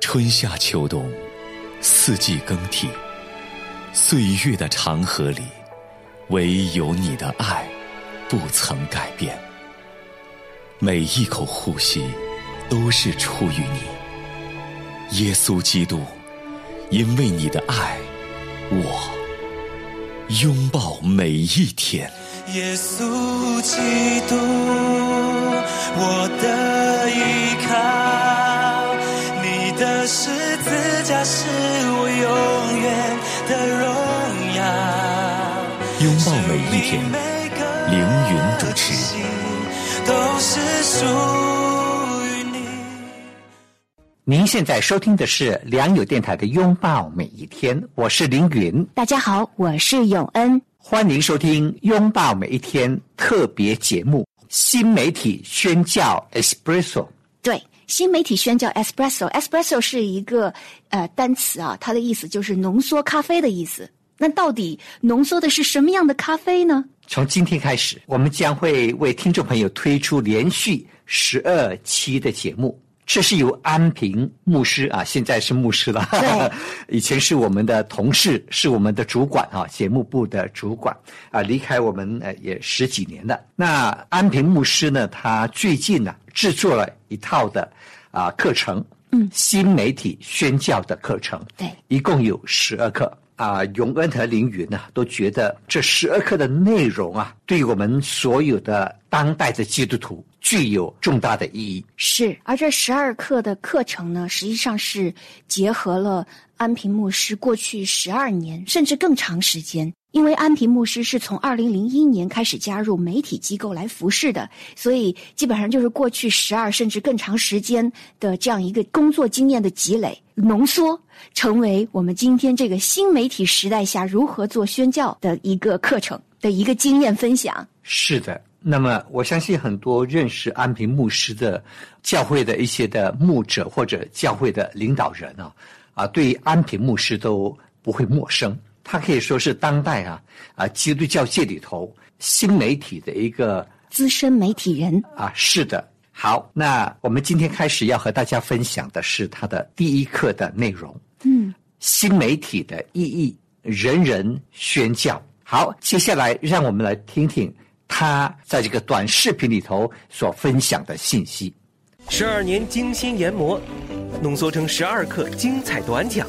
春夏秋冬，四季更替，岁月的长河里，唯有你的爱不曾改变。每一口呼吸都是出于你，耶稣基督，因为你的爱，我拥抱每一天。 耶稣基督，我的依靠，你的十字架是我永远的荣耀。 拥抱每一天，凌云主持。 都是属于你。 您现在收听的是良友电台的拥抱每一天，我是凌云。 大家好，我是永恩。 欢迎收听拥抱每一天特别节目新媒体宣教 Espresso。 对，新媒体宣教 Espresso 是一个单词啊，它的意思就是浓缩咖啡的意思。那到底浓缩的是什么样的咖啡呢？ 从今天开始，我们将会为听众朋友推出连续12期的节目。这是由安平牧师啊，现在是牧师了， 对， 以前是我们的同事，是我们的主管啊，节目部的主管啊，离开我们也10几年了。那安平牧师呢，他最近呢制作了一套的课程，新媒体宣教的课程， 对， 一共有12课。永恩和凌云呢，都觉得这12课的内容啊，对我们所有的当代的基督徒具有重大的意义。 是，而这12课的课程呢，实际上是结合了安平牧师过去12年甚至更长时间。因为安平牧师是从2001年开始加入媒体机构来服侍的，所以基本上就是过去12甚至更长时间的这样一个工作经验的积累，浓缩成为我们今天这个新媒体时代下如何做宣教的一个课程的一个经验分享。 是的，那么我相信很多认识安平牧师的教会的一些的牧者或者教会的领导人对安平牧师都不会陌生。他可以说是当代基督教界里头新媒体的一个资深媒体人是的。好，那我们今天开始要和大家分享的是他的第一课的内容，新媒体的意义，人人宣教。好，接下来让我们来听听他在这个短视频里头所分享的信息。 12年精心研磨，浓缩成12课精彩短讲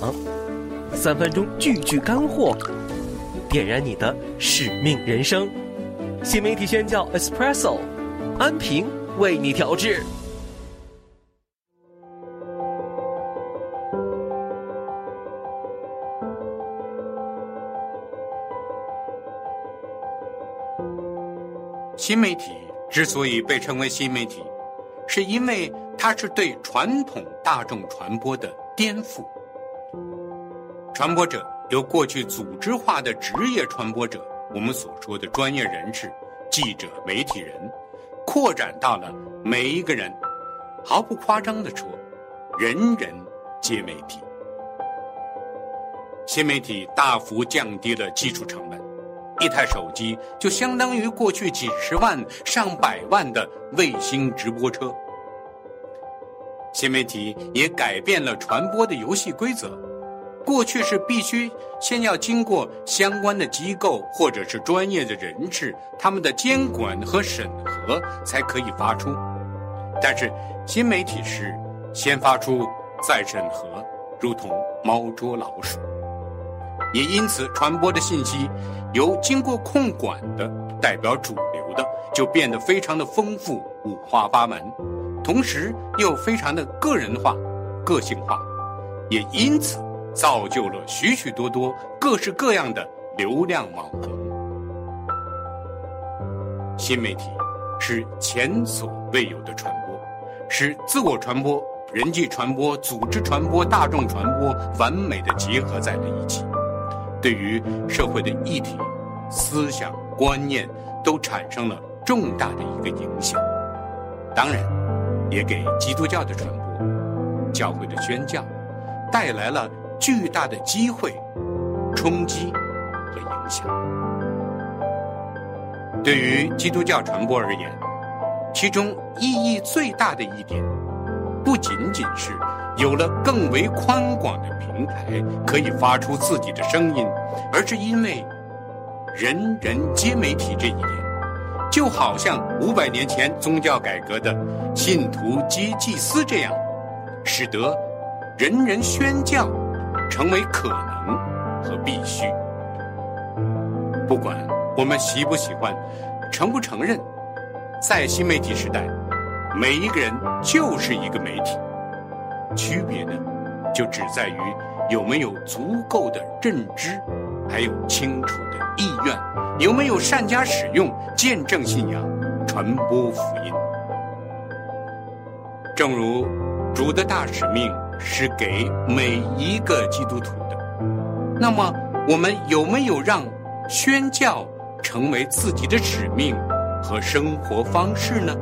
，3分钟句句干货，点燃你的使命人生。新媒体宣教 Espresso， 安平为你调制。 新媒体之所以被称为新媒体，是因为它是对传统大众传播的颠覆。传播者由过去组织化的职业传播者，我们所说的专业人士、记者、媒体人，扩展到了每一个人。毫不夸张地说，人人皆媒体。新媒体大幅降低了基础成本，一台手机就相当于过去几十万、上百万的卫星直播车。新媒体也改变了传播的游戏规则。过去是必须先要经过相关的机构或者是专业的人士，他们的监管和审核才可以发出。但是新媒体是先发出再审核，如同猫捉老鼠。也因此传播的信息由经过控管的代表主流的，就变得非常的丰富、五花八门，同时又非常的个人化、个性化，也因此造就了许许多多各式各样的流量网红。新媒体是前所未有的传播，是自我传播、人际传播、组织传播、大众传播完美的结合在了一起，对于社会的议题、思想、观念都产生了重大的一个影响。当然，也给基督教的传播、教会的宣教带来了巨大的机会、冲击和影响。对于基督教传播而言，其中意义最大的一点，不仅仅是有了更为宽广的平台，可以发出自己的声音，而是因为人人皆媒体这一点，就好像500年前宗教改革的信徒皆祭司这样，使得人人宣教成为可能和必须。不管我们喜不喜欢，承不承认，在新媒体时代，每一个人就是一个媒体，区别呢，就只在于有没有足够的认知，还有清楚的意愿，有没有善加使用，见证信仰，传播福音。正如主的大使命是给每一个基督徒的，那么我们有没有让宣教成为自己的使命和生活方式呢？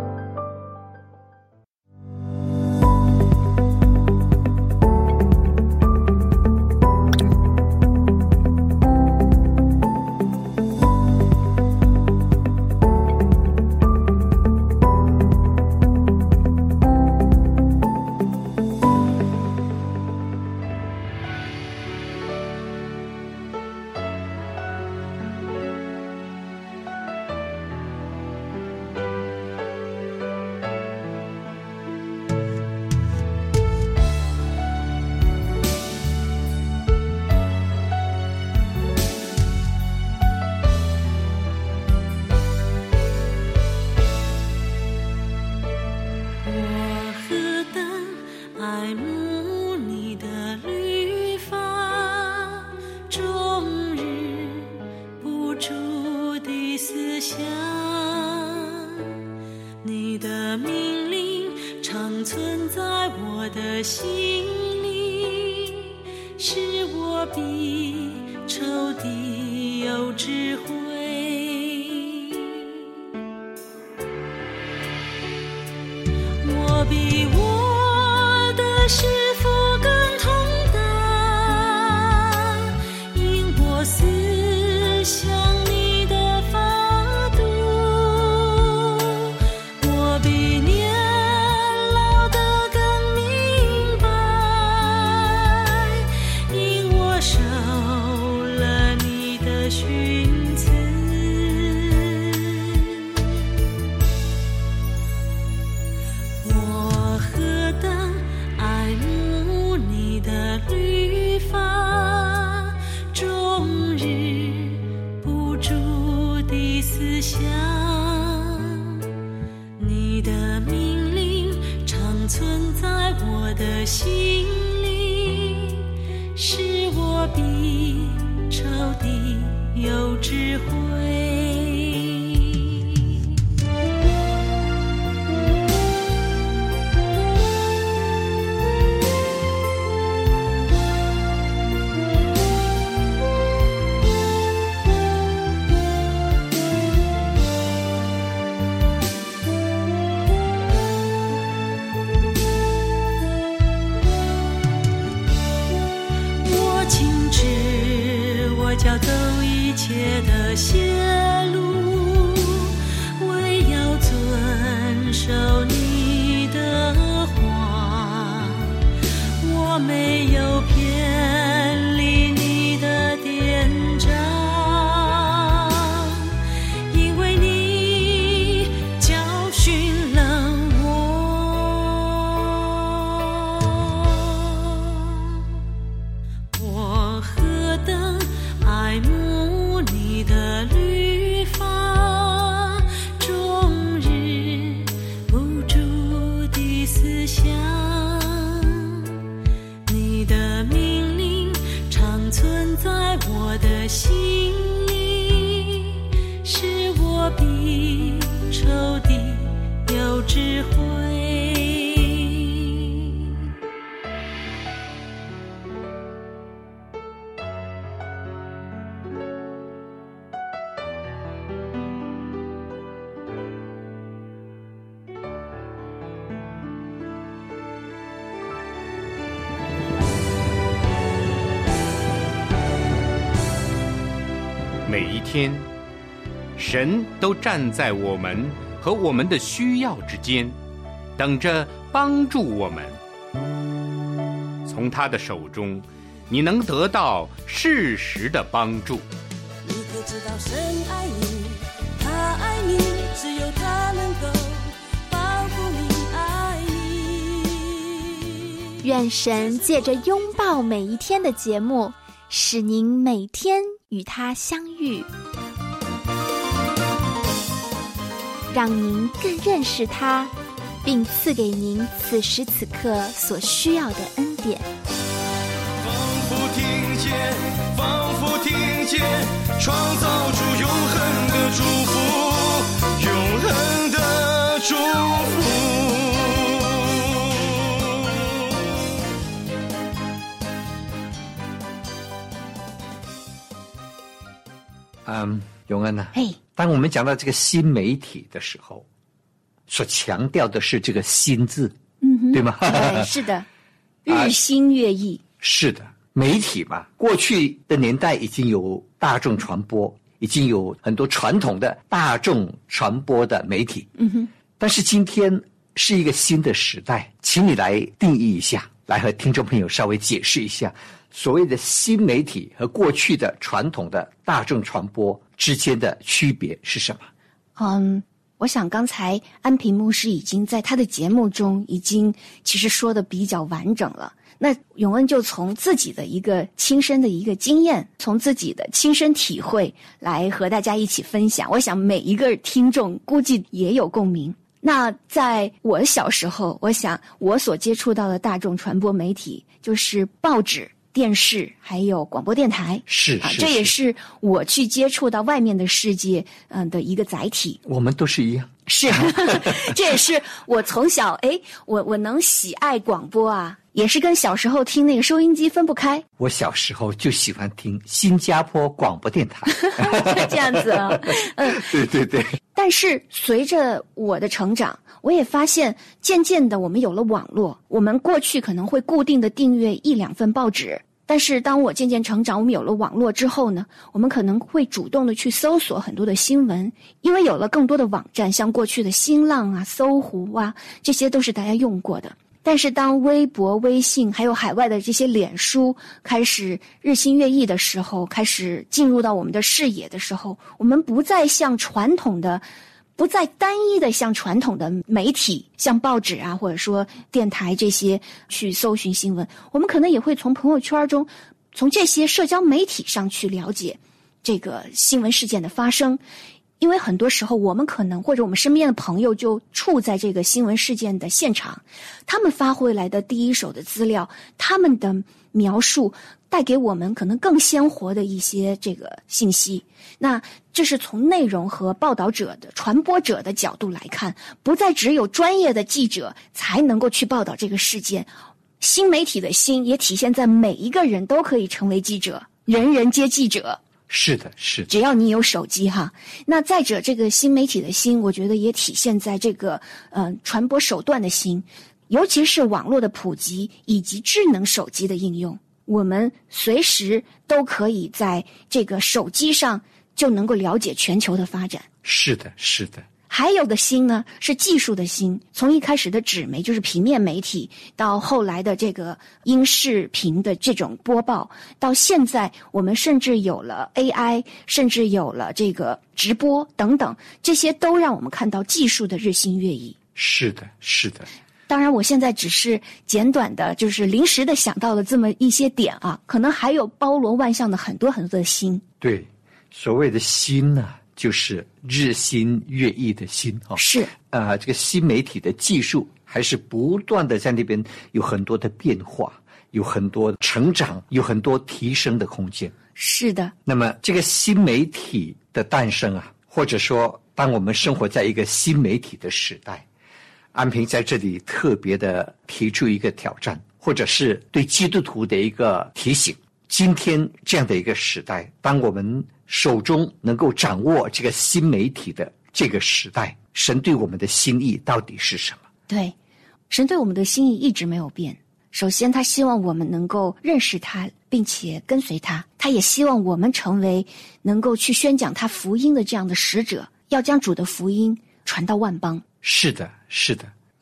每一天，神都站在我们和我们的需要之间，等着帮助我们。 从他的手中，你能得到适时的帮助。 你可知道神爱你，他爱你，只有他能够保护你，爱你。 愿神借着拥抱每一天的节目，使您每天与他相遇，让您更认识他，并赐给您此时此刻所需要的恩典。 仿佛听见，创造出永恒的祝福，永恒的祝福。 永恩呢？ 嘿， 当我们讲到这个新媒体的时候，所强调的是这个新字，对吗？ 对，是的，日新月异。 是的，媒体嘛，过去的年代已经有大众传播，已经有很多传统的大众传播的媒体。但是今天是一个新的时代，请你来定义一下，来和听众朋友稍微解释一下，所谓的新媒体和过去的传统的大众传播之间的区别是什么？ 我想刚才安平牧师已经在他的节目中已经其实说的比较完整了。那永恩就从自己的一个亲身的一个经验，从自己的亲身体会来和大家一起分享。我想每一个听众估计也有共鸣。那在我小时候，我想我所接触到的大众传播媒体就是报纸、电视还有广播电台， 是这也是我去接触到外面的世界的一个载体。 我们都是一样， 是这也是我从小我能喜爱广播啊，也是跟小时候听那个收音机分不开。 我小时候就喜欢听新加坡广播电台这样子啊。 对对对。 但是随着我的成长，我也发现渐渐的我们有了网络，我们过去可能会固定的订阅1-2份报纸，但是当我渐渐成长，我们有了网络之后呢，我们可能会主动的去搜索很多的新闻，因为有了更多的网站，像过去的新浪啊、搜狐啊，这些都是大家用过的。但是当微博、微信还有海外的这些脸书开始日新月异的时候，开始进入到我们的视野的时候，我们不再单一的像传统的媒体，像报纸啊或者说电台这些去搜寻新闻，我们可能也会从朋友圈中，从这些社交媒体上去了解这个新闻事件的发生。因为很多时候我们可能或者我们身边的朋友就处在这个新闻事件的现场，他们发回来的第一手的资料，他们的描述带给我们可能更鲜活的一些这个信息。那这是从内容和报道者的传播者的角度来看，不再只有专业的记者才能够去报道这个事件，新媒体的新也体现在每一个人都可以成为记者，人人皆记者。 是的，是的， 只要你有手机哈。那再者，这个新媒体的新，我觉得也体现在这个传播手段的新，尤其是网络的普及以及智能手机的应用，我们随时都可以在这个手机上就能够了解全球的发展。 是的，是的。 还有个新呢，是技术的新，从一开始的纸媒，就是平面媒体，到后来的这个音视频的这种播报，到现在我们甚至有了 AI， 甚至有了这个直播等等，这些都让我们看到技术的日新月异。 是的，是的。 当然我现在只是简短的就是临时的想到了这么一些点啊，可能还有包罗万象的很多很多的新。 对，所谓的新呢，就是日新月异的新哈。 是这个新媒体的技术还是不断的在那边有很多的变化，有很多成长，有很多提升的空间。 是的。 那么这个新媒体的诞生啊，或者说当我们生活在一个新媒体的时代，安平在这里特别的提出一个挑战，或者是对基督徒的一个提醒。今天这样的一个时代，当我们手中能够掌握这个新媒体的这个时代，神对我们的心意到底是什么？ 对，神对我们的心意一直没有变。首先他希望我们能够认识他并且跟随他，他也希望我们成为能够去宣讲他福音的这样的使者，要将主的福音传到万邦。 是的，是的。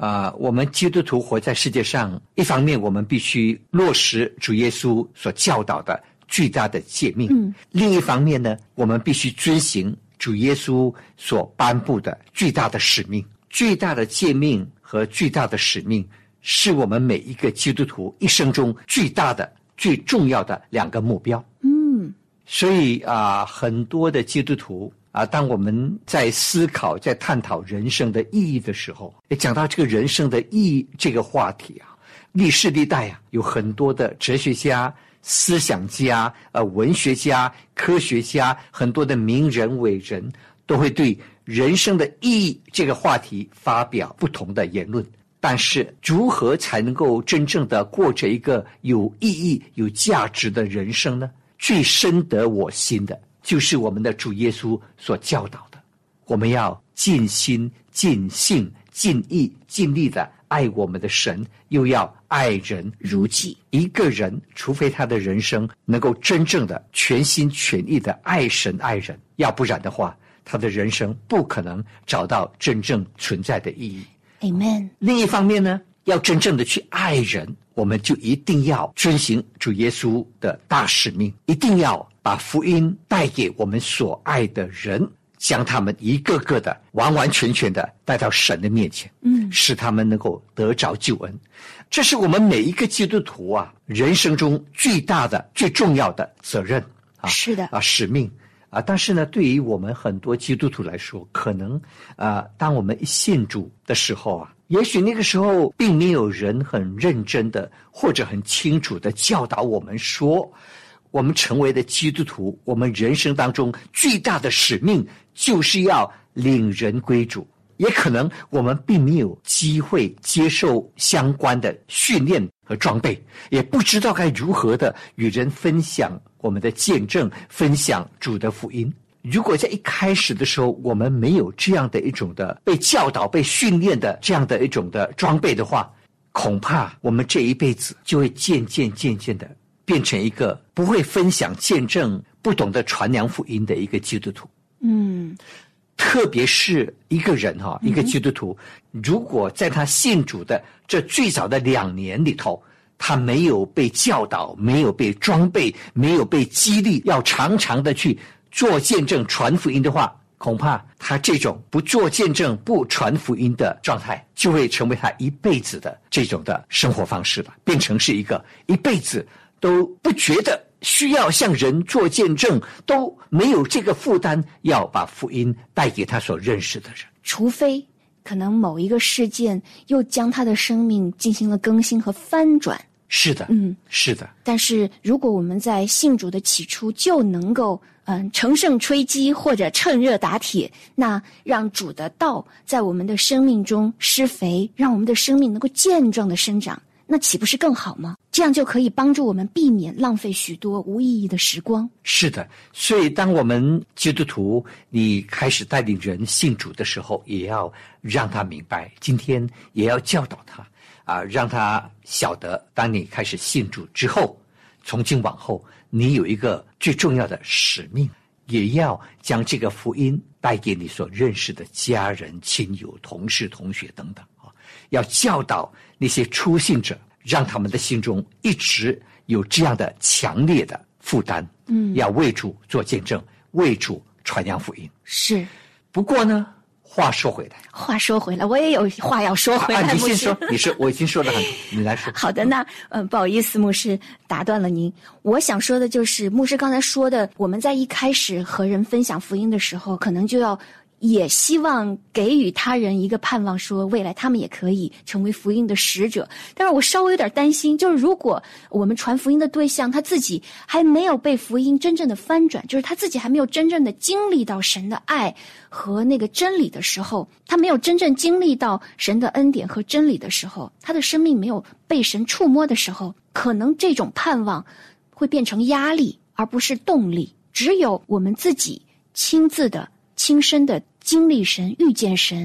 我们基督徒活在世界上，一方面我们必须落实主耶稣所教导的巨大的诫命，另一方面呢，我们必须遵行主耶稣所颁布的巨大的使命。巨大的诫命和巨大的使命是我们每一个基督徒一生中巨大的最重要的2个目标。所以很多的基督徒当我们在思考在探讨人生的意义的时候，讲到这个人生的意义这个话题历世历代有很多的哲学家、思想家、文学家、科学家，很多的名人伟人都会对人生的意义这个话题发表不同的言论。但是如何才能够真正的过着一个有意义有价值的人生呢？最深得我心的就是我们的主耶稣所教导的，我们要尽心尽性尽意尽力的爱我们的神，又要爱人如己。一个人除非他的人生能够真正的全心全意的爱神爱人，要不然的话他的人生不可能找到真正存在的意义。 Amen。 另一方面呢，要真正的去爱人，我们就一定要遵行主耶稣的大使命，一定要把福音带给我们所爱的人，将他们一个个的完完全全的带到神的面前，使他们能够得着救恩。这是我们每一个基督徒人生中最大的最重要的责任是的使命但是呢，对于我们很多基督徒来说，可能当我们一信主的时候也许那个时候并没有人很认真的或者很清楚的教导我们说，我们成为的基督徒，我们人生当中最大的使命就是要领人归主。也可能我们并没有机会接受相关的训练和装备，也不知道该如何的与人分享我们的见证，分享主的福音。如果在一开始的时候我们没有这样的一种的被教导被训练的这样的一种的装备的话，恐怕我们这一辈子就会渐渐的变成一个不会分享见证、不懂得传扬福音的一个基督徒。特别是一个人一个基督徒，如果在他信主的这最早的2年里头，他没有被教导，没有被装备，没有被激励，要常常的去做见证传福音的话，恐怕他这种不做见证不传福音的状态就会成为他一辈子的这种的生活方式了，变成是一个一辈子都不觉得需要向人做见证，都没有这个负担要把福音带给他所认识的人。 除非可能某一个事件又将他的生命进行了更新和翻转。 是的，是的。 但是如果我们在信主的起初就能够乘胜追击或者趁热打铁，那让主的道在我们的生命中施肥，让我们的生命能够健壮的生长，那岂不是更好吗？这样就可以帮助我们避免浪费许多无意义的时光。是的， 所以当我们基督徒你开始带领人信主的时候，也要让他明白，今天也要教导他让他晓得，当你开始信主之后，从今往后你有一个最重要的使命，也要将这个福音带给你所认识的家人、亲友、同事、同学等等要教导那些初信者，让他们的心中一直有这样的强烈的负担，要为主做见证，为主传扬福音。 是。 不过呢，话说回来，我也有话要说回来。你先说，我已经说了很多，你来说。 好的，那不好意思，牧师打断了您。我想说的就是，牧师刚才说的，我们在一开始和人分享福音的时候，可能就要也希望给予他人一个盼望，说未来他们也可以成为福音的使者。但是我稍微有点担心，就是如果我们传福音的对象他自己还没有被福音真正的翻转，就是他自己还没有真正的经历到神的爱和那个真理的时候，他没有真正经历到神的恩典和真理的时候，他的生命没有被神触摸的时候，可能这种盼望会变成压力而不是动力。只有我们自己亲自的亲身的经历神、遇见神，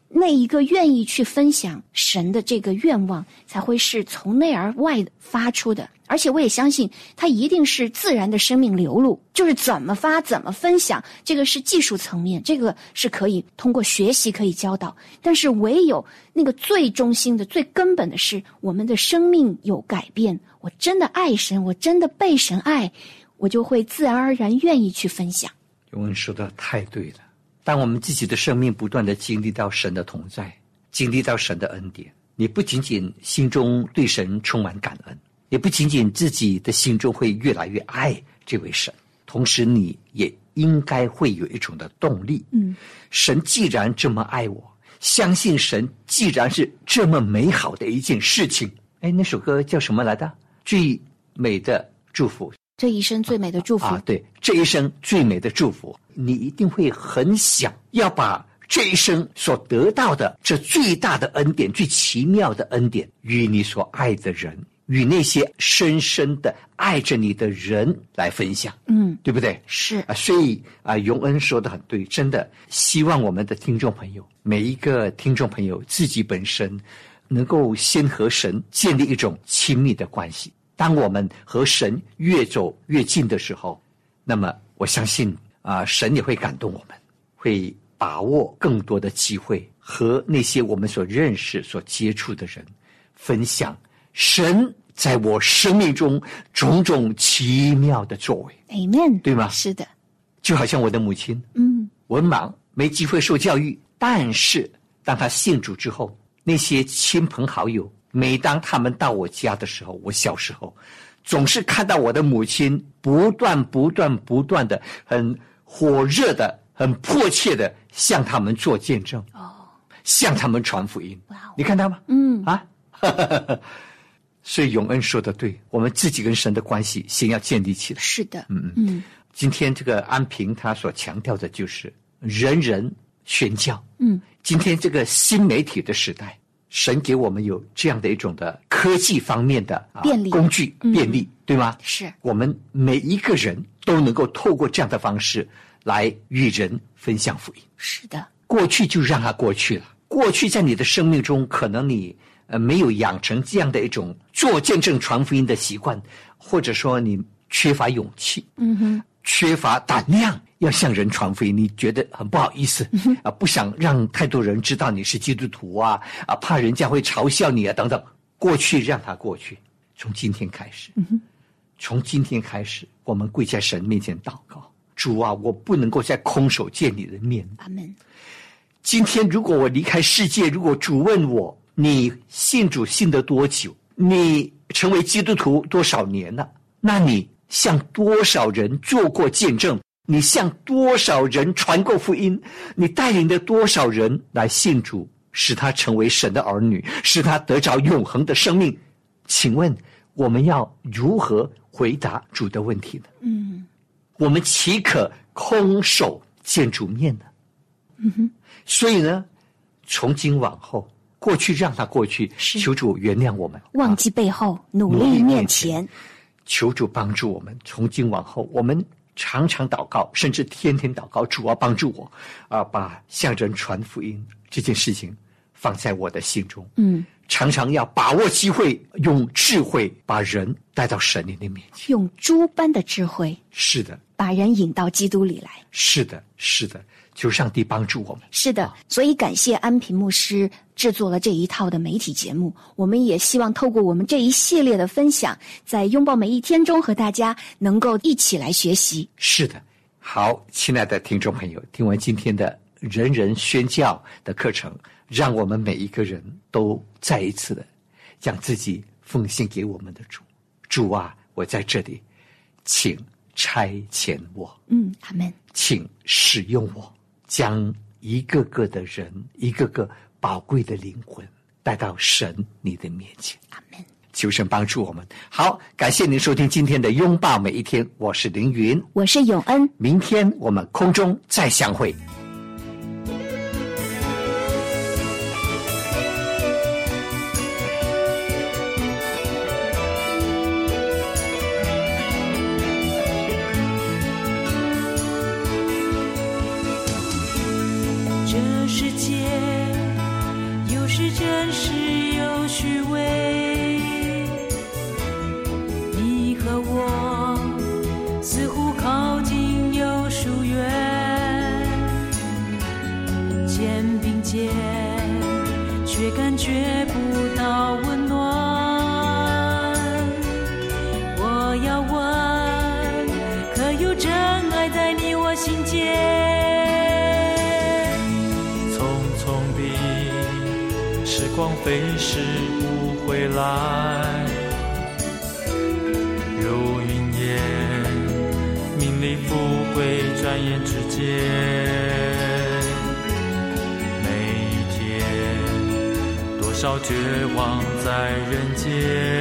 那一个愿意去分享神的这个愿望，才会是从内而外发出的。而且我也相信，它一定是自然的生命流露，就是怎么发、怎么分享，这个是技术层面，这个是可以通过学习可以教导。但是唯有那个最中心的、最根本的是，我们的生命有改变。我真的爱神，我真的被神爱，我就会自然而然愿意去分享。 永恩说的太对了。当我们自己的生命不断的经历到神的同在，经历到神的恩典，你不仅仅心中对神充满感恩，也不仅仅自己的心中会越来越爱这位神，同时你也应该会有一种的动力。神既然这么爱我，相信神既然是这么美好的一件事情。那首歌叫什么来的？最美的祝福。 这一生最美的祝福。 对，这一生最美的祝福，你一定会很想要把这一生所得到的这最大的恩典、最奇妙的恩典，与你所爱的人，与那些深深的爱着你的人来分享。对不对？ 是所以永恩说的很对，真的希望我们的听众朋友，每一个听众朋友自己本身能够先和神建立一种亲密的关系。当我们和神越走越近的时候，那么我相信神也会感动我们，会把握更多的机会和那些我们所认识、所接触的人分享神在我生命中种种奇妙的作为。 Amen， 对吗？ 是的。 就好像我的母亲，文盲，没机会受教育，但是当她信主之后，那些亲朋好友每当他们到我家的时候，我小时候总是看到我的母亲不断的很火热的、很迫切的向他们做见证，向他们传福音。你看到吗？所以永恩说的对，我们自己跟神的关系先要建立起来。 是的。 今天这个安平他所强调的就是人人宣教。今天这个新媒体的时代，神给我们有这样的一种的科技方面的便利工具，便利，对吗？ 是我们每一个人都能够透过这样的方式来与人分享福音。 是的。 过去就让它过去了，过去在你的生命中可能你没有养成这样的一种做见证传福音的习惯，或者说你缺乏勇气，缺乏胆量要向人传福音，你觉得很不好意思，不想让太多人知道你是基督徒怕人家会嘲笑你等等。过去让它过去，从今天开始，从今天开始，我们跪在神面前祷告，主啊，我不能够再空手见你的面。 阿们。 今天如果我离开世界，如果主问我，你信主信得多久？你成为基督徒多少年了？那你向多少人做过见证？你向多少人传过福音？你带领了多少人来信主，使他成为神的儿女，使他得着永恒的生命？请问我们要如何回答主的问题呢？我们岂可空手见主面呢？所以呢，从今往后，过去让它过去，求主原谅我们， 忘记背后，努力面前。 求主帮助我们，从今往后，我们常常祷告，甚至天天祷告，主啊，帮助我把向人传福音这件事情放在我的心中。常常要把握机会，用智慧把人带到神你的面前， 用诸般的智慧， 是的， 把人引到基督里来。 是的，是的，求上帝帮助我们。 是的，所以感谢安平牧师制作了这一套的媒体节目，我们也希望透过我们这一系列的分享，在拥抱每一天中和大家能够一起来学习。 是的。好，亲爱的听众朋友，听完今天的人人宣教的课程，让我们每一个人都再一次的将自己奉献给我们的主。主啊，我在这里，请差遣我。 阿们。 请使用我，将一个个的人，一个个宝贵的灵魂带到神你的面前。 阿们。 求神帮助我们。好，感谢您收听今天的拥抱每一天，我是凌云， 我是永恩， 明天我们空中再相会。 这世界和我似乎靠近又疏远，肩并肩却感觉不到温暖。我要问，可有真爱在你我心间？ 匆匆的时光飞逝不回来，如云烟，名利富贵转眼之间。多少绝望在人间，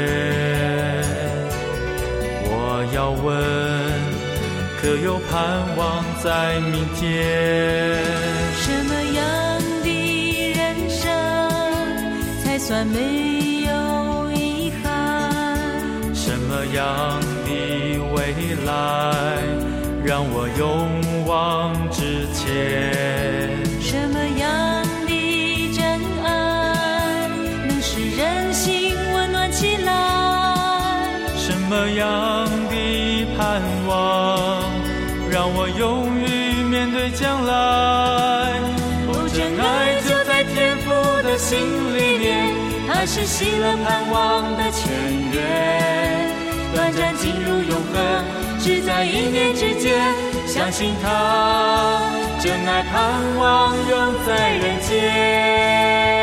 我要问，可有盼望在明天？ 什么样的人生才算没有遗憾？ 什么样的未来让我勇往直前？ 什么样的真爱使人心温暖起来？ 什么样的盼望让我勇于面对将来？ 真爱就在天父的心里面，它是熄了盼望的泉源，短暂进入永恒，只在一念之间。相信它，真爱盼望永在人间。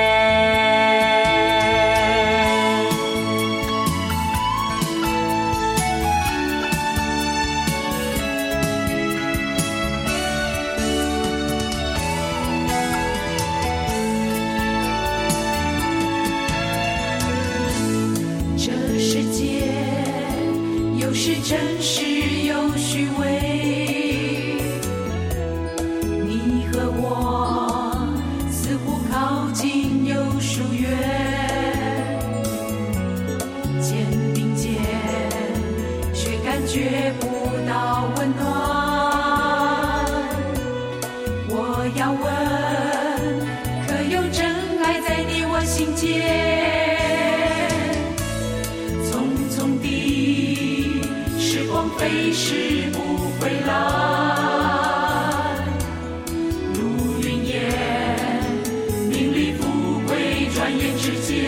真实又虚伪，你和我似乎靠近又疏远，肩并肩却感觉不到温暖。我要问，可有真爱在你我心间？飞逝不回来，如云烟，名利富贵转眼之间。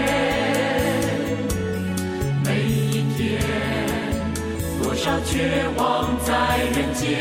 每一天，多少绝望在人间。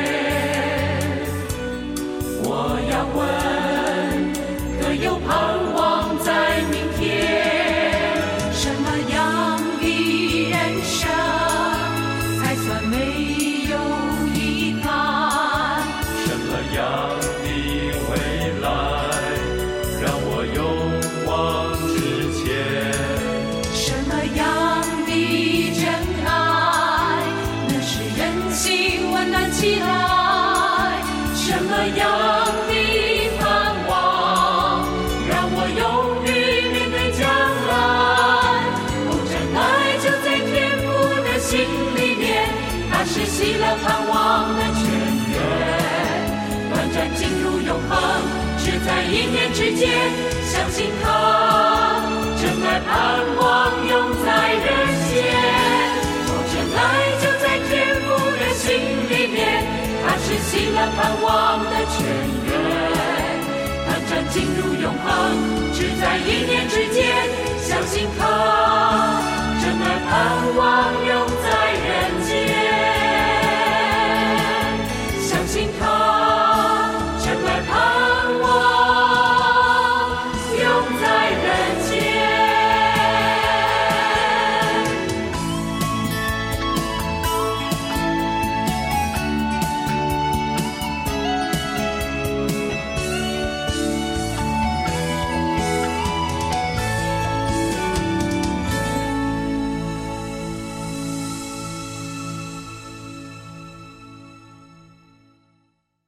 我要问，可有盼望在明天？什么样的人生没有遗憾？ 什么样的未来让我勇往直前？ 什么样的真爱能使人心温暖起来？什么样的盼望让我勇于面对将来？真爱就在天父的心里面，它是熄了盼望的泉源，短暂进入永恒，只在一念之间。相信它，真爱盼望永在人间。真爱就在天父的心里面，它是熄了盼望的泉源，短暂进入永恒，只在一念之间。相信它，真爱盼望